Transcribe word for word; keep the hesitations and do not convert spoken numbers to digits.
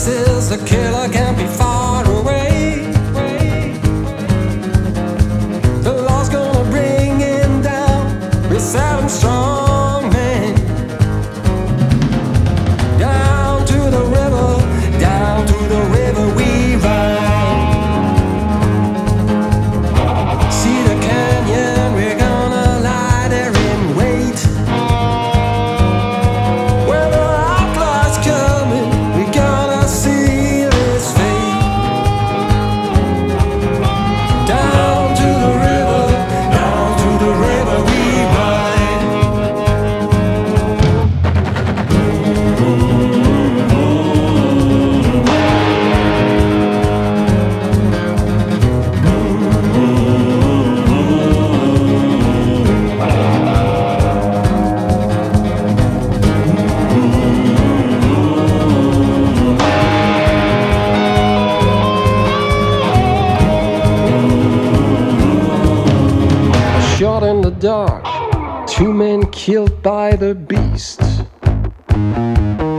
says the killer can't be far away. The law's gonna bring him down with seven strong men. Down to the river, down to the river we ride. See the canyon, we're gonna lie there in wait. Where the outlaw's coming, we're gonna seal his fate. Down to the river, down to the river we ride. Shot in the dark, two men killed by the beast.